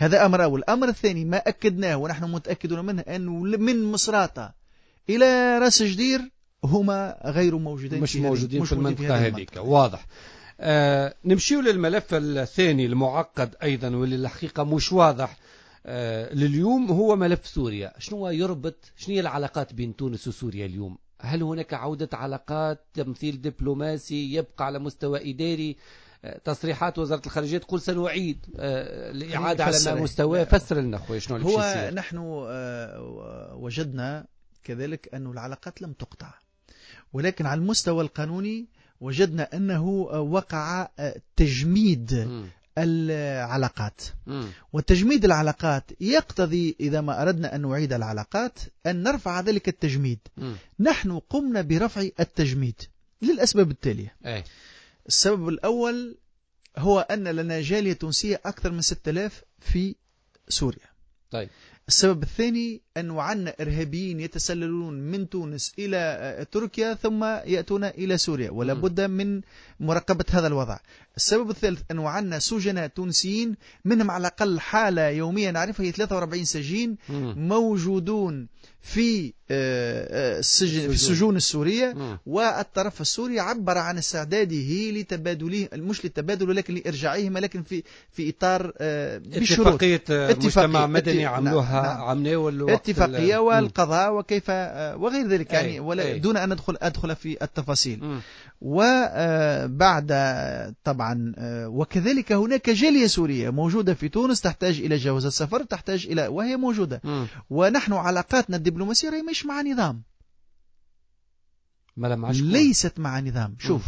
هذا أمر أول. الأمر الثاني ما أكدناه ونحن متأكدون منه أنه من مصراتة إلى راس جدير هما غير موجودين، مش موجودين في المنطقة هذيك. واضح. نمشيو للملف الثاني المعقد أيضا واللي الحقيقة مش واضح لليوم، هو ملف سوريا. شنو يربط، شنو هي العلاقات بين تونس وسوريا اليوم؟ هل هناك عودة علاقات، تمثيل دبلوماسي يبقى على مستوى إداري؟ تصريحات وزارة الخارجية تقول سنعيد الإعادة على مستوى. فسر لنا أخوي شنو اللي هو. نحن وجدنا كذلك أن العلاقات لم تقطع، ولكن على المستوى القانوني وجدنا أنه وقع تجميد العلاقات. وتجميد العلاقات يقتضي إذا ما أردنا أن نعيد العلاقات أن نرفع ذلك التجميد. نحن قمنا برفع التجميد للأسباب التالية. السبب الأول هو أن لنا جالية تونسية أكثر من 6000 في سوريا. طيب. السبب الثاني أن عندنا إرهابيين يتسللون من تونس إلى تركيا ثم يأتون إلى سوريا، ولا بد من مراقبة هذا الوضع. السبب الثالث أن عندنا سجناء تونسيين منهم على الأقل حالة يوميا نعرفها هي 43 سجين موجودون في السجون السورية، والطرف السوري عبر عن استعداده لتبادله، مش للتبادل ولكن لإرجاعهم، لكن في إطار بشروط اتفاقية مجتمع مدني عملوها. اتفاقية والقضاء وكيف وغير ذلك يعني، ولا دون أن أدخل في التفاصيل. وبعد طبعا وكذلك هناك جالية سورية موجودة في تونس تحتاج إلى جواز السفر، تحتاج إلى، وهي موجودة. ونحن علاقاتنا الدبلوماسية مش مع نظام، ليست مع نظام. شوف،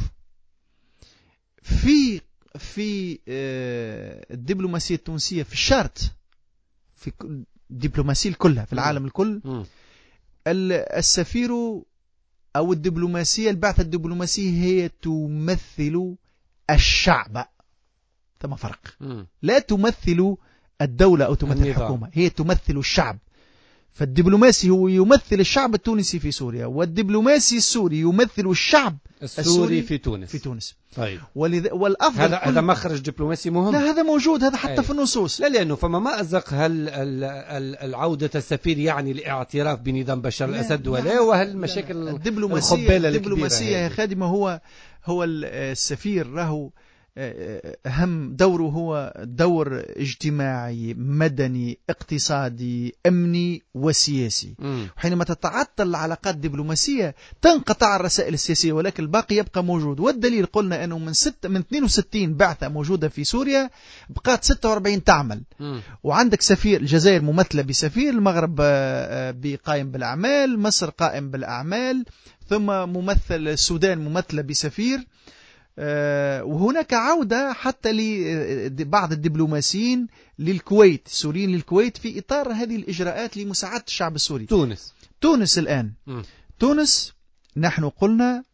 في الدبلوماسية التونسية في الشرط، في الدبلوماسية كلها في العالم الكل، السفير أو الدبلوماسية، البعثة الدبلوماسية هي تمثل الشعب. ثم فرق. لا تمثل الدولة أو تمثل الحكومة، هي تمثل الشعب. فالدبلوماسي هو يمثل الشعب التونسي في سوريا، والدبلوماسي السوري يمثل الشعب السوري في تونس. طيب. والأفضل هذا مخرج دبلوماسي مهم. لا، هذا موجود، هذا حتى في النصوص. لا، لأنه فما مأزق. هل العودة السفير يعني الاعتراف بنظام بشار الأسد ولا؟ وهل المشاكل الدبلوماسية يا خادمة هو السفير له أهم دوره هو دور اجتماعي مدني اقتصادي أمني وسياسي. حينما تتعطل العلاقات الدبلوماسية تنقطع الرسائل السياسية، ولكن الباقي يبقى موجود. والدليل قلنا أنه من 62 بعثة موجودة في سوريا بقات 46 تعمل. وعندك سفير الجزائر ممثلة بسفير، المغرب بقائم بالأعمال، مصر قائم بالأعمال، ثم ممثل السودان ممثلة بسفير. وهناك عودة حتى لبعض الدبلوماسيين للكويت، السوريين للكويت، في إطار هذه الإجراءات لمساعدة الشعب السوري. تونس الآن تونس نحن قلنا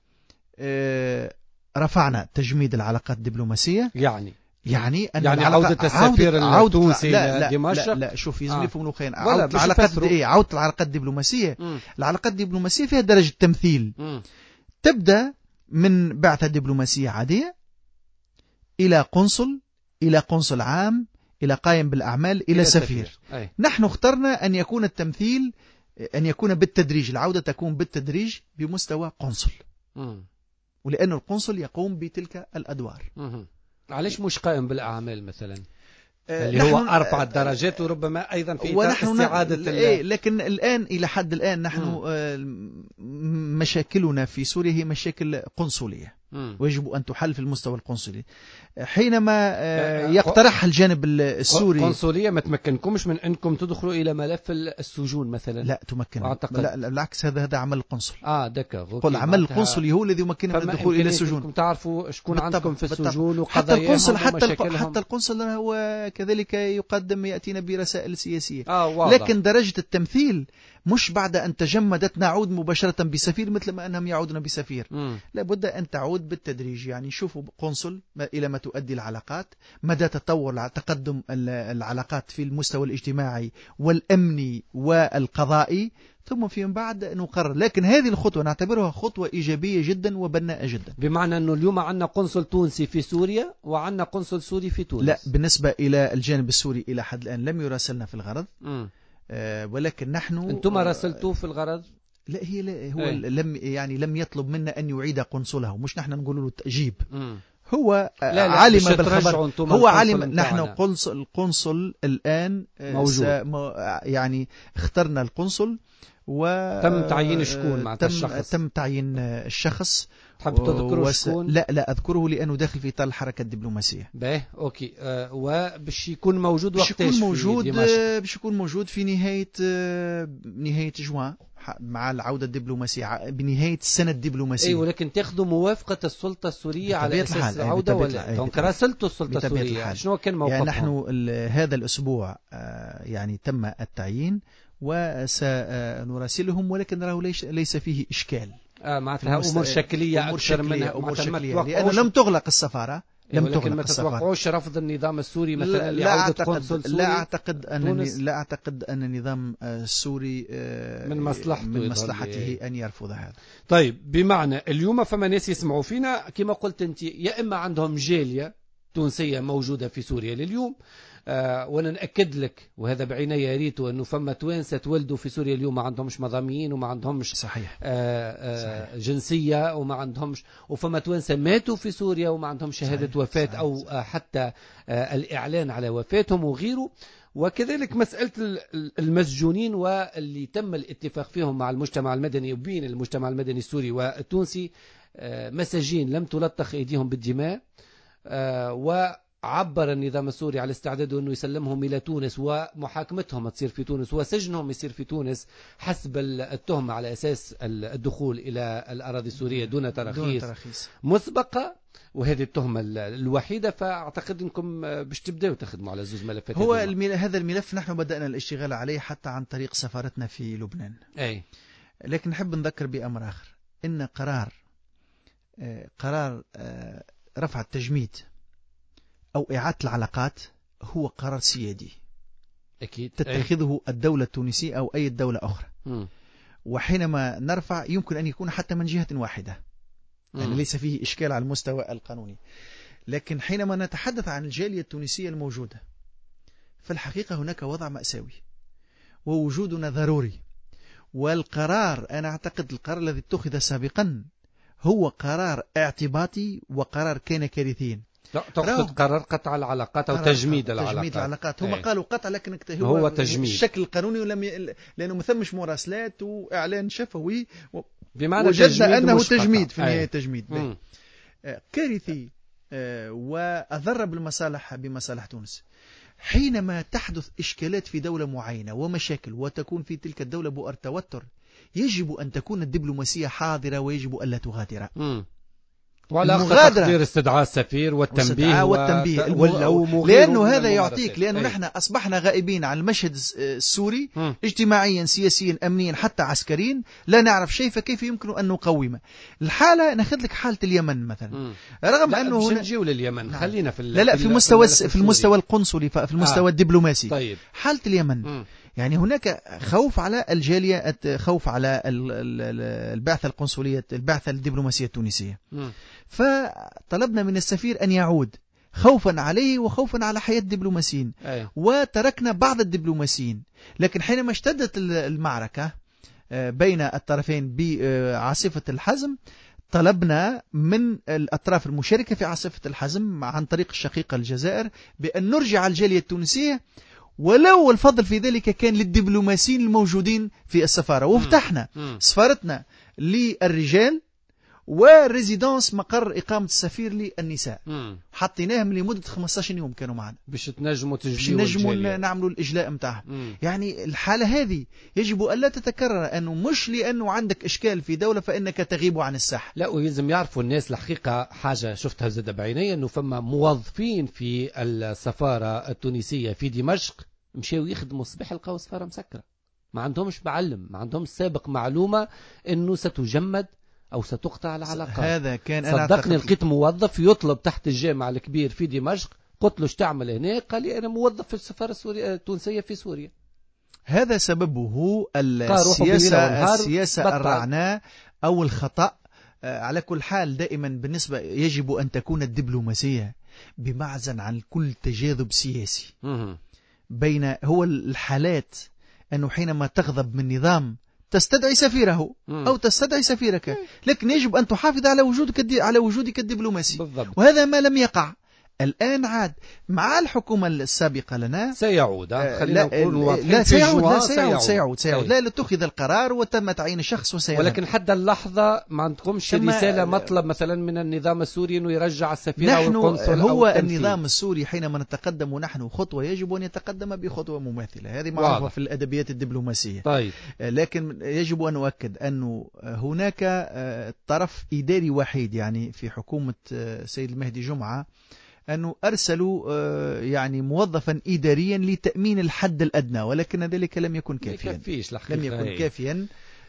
رفعنا تجميد العلاقات الدبلوماسية. يعني عودة السفير التونسي لدمشق. لا شوف يزمني فمنو خين عودة العلاقات الدبلوماسية. العلاقات الدبلوماسية فيها درجة تمثيل. تبدأ من بعثة دبلوماسية عادية إلى قنصل عام، إلى قائم بالأعمال، إلى سفير. نحن اخترنا أن يكون التمثيل أن يكون بالتدريج، العودة تكون بالتدريج بمستوى قنصل. ولأن القنصل يقوم بتلك الأدوار. علاش مش قائم بالأعمال مثلا؟ اللي هو 4 درجات، وربما أيضا في استعادة لكن الآن إلى حد الآن نحن مشاكلنا في سوريا هي مشاكل قنصلية، ويجب أن تحل في المستوى القنصلي. حينما يقترح الجانب السوري قنصلية ما تمكنكمش من أنكم تدخلوا إلى ملف السجون مثلا؟ لا تمكن. لا بالعكس، هذا عمل القنصل. قل عمل القنصلي هو الذي يمكننا من الدخول إلى السجون. تعرفوا شكون عندكم في السجون وقضاياهم ومشاكلهم. حتى القنصل هو كذلك يقدم، يأتينا برسائل سياسية. واضح. لكن درجة التمثيل مش بعد أن تجمدت نعود مباشرة بسفير مثل ما أنهم يعودون بسفير. لابد أن تعود لابد بالتدريج، يعني شوفوا قنصل إلى ما تؤدي العلاقات، مدى تطور تقدم العلاقات في المستوى الاجتماعي والأمني والقضائي، ثم فيما بعد نقرر. لكن هذه الخطوة نعتبرها خطوة إيجابية جدا وبناءة جدا. بمعنى أنه اليوم عندنا قنصل تونسي في سوريا وعندنا قنصل سوري في تونس. لا، بالنسبة إلى الجانب السوري إلى حد الآن لم يراسلنا في الغرض. ولكن نحن أنتم راسلتوه في الغرض؟ لا، هو لم يطلب منا أن يعيد قنصله، مش نحن نقول له تأجيب. هو علم بالخبر، هو علم. نحن القنصل الآن موجود. يعني اخترنا القنصل تم تعيين شكون مع الشخص؟ تم تعيين الشخص. تحب تذكره شكون؟ لا أذكره لأنه داخل في إطار الحركة الدبلوماسية. باهي أوكي. وبش يكون موجود وقتاش؟ باش يكون موجود في نهاية جوان مع العودة الدبلوماسية، بنهاية السنة الدبلوماسية. أي، ولكن تأخذوا موافقة السلطة السورية على أساس العودة ولا؟ دونك راسلتوا السلطة السورية، شنو كان موقفهم؟ يعني نحن هذا الأسبوع يعني تم التعيين وسنراسلهم، ولكن راه ليس فيه إشكال. معناتها أمور شكلية أكثر منها أمور شكلية، لأنه لم تغلق السفارة. ولكن ما تتوقعوش رفض النظام السوري مثلا لعودة قنصل سوري؟ لا أعتقد أن النظام السوري من مصلحته أن يرفض هذا. طيب، بمعنى اليوم فما ناس يسمعوا فينا كما قلت أنت، يا إما عندهم جالية تونسية موجودة في سوريا لليوم، وانا نأكد لك وهذا بعناية ريته انه فما توانسة تولدوا في سوريا اليوم ما عندهمش مضامين وما عندهمش صحيح. صحيح. جنسية وما عندهمش، وفما توانسة ماتوا في سوريا وما عندهمش شهادة وفاة او حتى الاعلان على وفاتهم وغيره. وكذلك مسألة المسجونين واللي تم الاتفاق فيهم مع المجتمع المدني وبين المجتمع المدني السوري والتونسي، مساجين لم تلطخ ايديهم بالدماء، عبر النظام السوري على استعداده أنه يسلمهم إلى تونس ومحاكمتهم تصير في تونس وسجنهم يصير في تونس حسب التهمة على أساس الدخول إلى الأراضي السورية دون تراخيص مسبقة، وهذه التهمة الوحيدة. فأعتقد أنكم باش تبدأوا تخدموا على زوج ملفات. هو هذا الملف نحن بدأنا الاشتغال عليه حتى عن طريق سفارتنا في لبنان. أي. لكن نحب نذكر بأمر آخر، إن قرار رفع التجميد أو إعادة العلاقات هو قرار سيادي أكيد تتخذه الدولة التونسية أو أي دولة أخرى. وحينما نرفع يمكن أن يكون حتى من جهة واحدة، يعني ليس فيه إشكال على المستوى القانوني. لكن حينما نتحدث عن الجالية التونسية الموجودة، في الحقيقة هناك وضع مأساوي ووجودنا ضروري. والقرار أنا أعتقد القرار الذي اتخذ سابقا هو قرار اعتباطي وقرار كان كارثيا. لا، تقصد قرار قطع العلاقات أو تجميد العلاقات. هم قالوا قطع، لكن هو تجميد الشكل القانوني لأنه ما ثمش مراسلات وإعلان شفوي، بمعنى وجدنا أنه تجميد في النهاية. تجميد كارثي وأضر بمصالح تونس. حينما تحدث إشكالات في دولة معينة ومشاكل وتكون في تلك الدولة بؤر توتر، يجب أن تكون الدبلوماسية حاضرة ويجب ألا تغادر. وعلى تقدير استدعاء السفير والتنبيه لأنه هذا يعطيك، لأنه نحن أصبحنا غائبين عن المشهد السوري اجتماعيا سياسيا أمنيا حتى عسكريا، لا نعرف شيء، فكيف يمكن أن نقومه الحالة؟ ناخذ لك حالة اليمن مثلا، رغم أنه نجيو لليمن، خلينا في لا في المستوى القنصلي، في المستوى الدبلوماسي. طيب. حالة اليمن يعني هناك خوف على الجالية، خوف على البعثة القنصلية، البعثة الدبلوماسية التونسية. فطلبنا من السفير أن يعود خوفا عليه وخوفا على حياة الدبلوماسيين. وتركنا بعض الدبلوماسيين. لكن حينما اشتدت المعركة بين الطرفين بعاصفة الحزم، طلبنا من الأطراف المشاركة في عاصفة الحزم عن طريق الشقيقة الجزائر بأن نرجع الجالية التونسية، ولو الفضل في ذلك كان للدبلوماسيين الموجودين في السفارة. وفتحنا سفارتنا للرجال وريزيدانس مقر إقامة السفير للنساء، حطيناهم لمدة 15 يوم كانوا معنا باش تنجموا نعملوا الإجلاء متاعهم. يعني الحالة هذه يجب ألا تتكرر، أنه مش لأنه عندك إشكال في دولة فإنك تغيب عن الساحة. لا، ويلزم يعرفوا الناس الحقيقة حاجة شفتها زاد بعيني، أنه فما موظفين في السفارة التونسية في دمشق مشاو يخدموا الصباح لقاو السفارة مسكرة، ما عندهمش معلم، ما عندهمش سابق معلومة أنه ستجمد أو ستقطع العلاقات. هذا كان أنا صدقني، لقيت موظف يطلب تحت الجامع الكبير في دمشق، قلت له ايش تعمل هنا؟ قال لي أنا موظف في السفارة التونسية في سوريا. هذا سببه السياسة الرعناء أو الخطأ. على كل حال دائما بالنسبة يجب أن تكون الدبلوماسية بمعزل عن كل تجاذب سياسي بين هو الحالات، أنه حينما تغضب من نظام تستدعي سفيره أو تستدعي سفيرك، لكن يجب أن تحافظ على وجودك الدبلوماسي بالضبط. وهذا ما لم يقع الآن. عاد مع الحكومة السابقة لنا سيعود، خلينا نقول لا سيعود لا لتأخذ القرار وتم تعيين شخص وسيذهب. ولكن حتى اللحظة ما عندكمش رسالة مطلب مثلا من النظام السوري أنه يرجع السفير أو القنصل هو أو النظام السوري حينما نتقدم نحن خطوة يجب أن يتقدم بخطوة مماثلة. هذه معروفة في الأدبيات الدبلوماسية. طيب. لكن يجب أن نؤكد أنه هناك طرف إداري وحيد، يعني في حكومة سيد المهدي جمعة، أنه أرسلوا يعني موظفا إداريا لتأمين الحد الأدنى، ولكن ذلك لم يكن كافيا. لم يكن كافيا.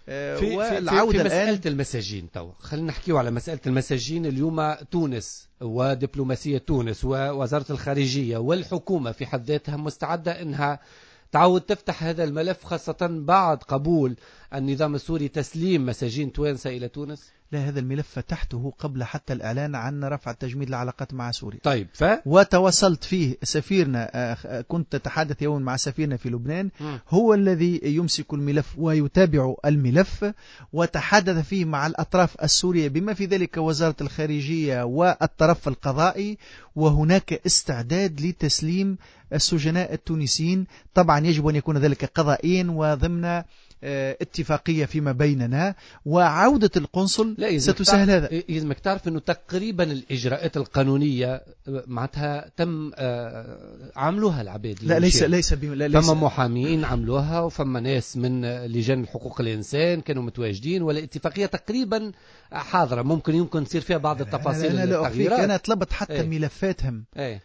في مسألة المساجين خلينا نحكيه على مسألة المساجين. اليوم تونس ودبلوماسية تونس ووزارة الخارجية والحكومة في حد ذاتها مستعدة أنها تعود تفتح هذا الملف، خاصة بعد قبول النظام السوري تسليم مساجين توانسة إلى تونس. لا، هذا الملف فتحته قبل حتى الإعلان عن رفع تجميد العلاقات مع سوريا. طيب. وتواصلت فيه سفيرنا، كنت أتحدث يوما مع سفيرنا في لبنان، هو الذي يمسك الملف ويتابع الملف، وتحدث فيه مع الأطراف السورية بما في ذلك وزارة الخارجية والطرف القضائي، وهناك استعداد لتسليم السجناء التونسيين. طبعا يجب أن يكون ذلك قضائيا وضمن اتفاقية فيما بيننا، وعودة القنصل ستسهل هذا. لازمك تعرف أنه تقريبا الإجراءات القانونية معناتها تم عملوها العباد. لا ليس فما محامين عملوها، وفما ناس من لجان حقوق الإنسان كانوا متواجدين، والاتفاقية تقريبا حاضرة. ممكن تصير فيها بعض التفاصيل التغييرات. أنا طلبت حتى ملفاتهم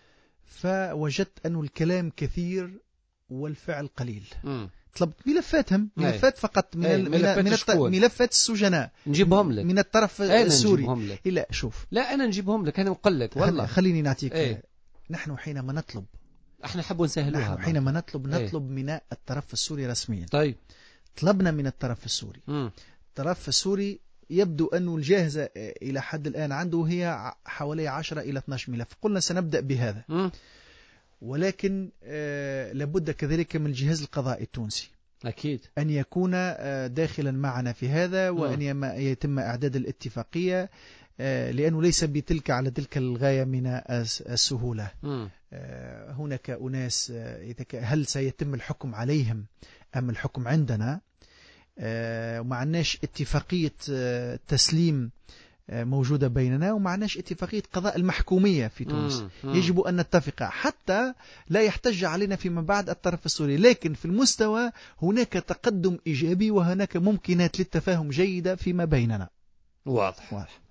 فوجدت أن الكلام كثير والفعل قليل. طلبت ملفات فقط ملفات السجناء نجيبهم لك من الطرف السوري. لا شوف، لا أنا نجيبهم لك، أنا نقول لك والله. خليني نعطيك. نحن حينما نطلب، احنا نحب نسهلوها. نحن حينما نطلب من الطرف السوري رسميا. طيب. طلبنا من الطرف السوري. الطرف السوري يبدو أنه الجاهزة إلى حد الآن عنده هي حوالي 10 إلى 12 ملف. قلنا سنبدأ بهذا. ولكن لابد كذلك من الجهاز القضائي التونسي أكيد أن يكون داخلا معنا في هذا، وأن يتم إعداد الاتفاقية، لأنه ليس بتلك على تلك الغاية من السهولة. هناك أناس هل سيتم الحكم عليهم أم الحكم عندنا؟ ومعناش اتفاقية تسليم موجودة بيننا، ومعناش اتفاقية قضاء المحكومية في تونس. يجب أن نتفق حتى لا يحتج علينا فيما بعد الطرف السوري. لكن في المستوى هناك تقدم إيجابي، وهناك ممكنات للتفاهم جيدة فيما بيننا. واضح.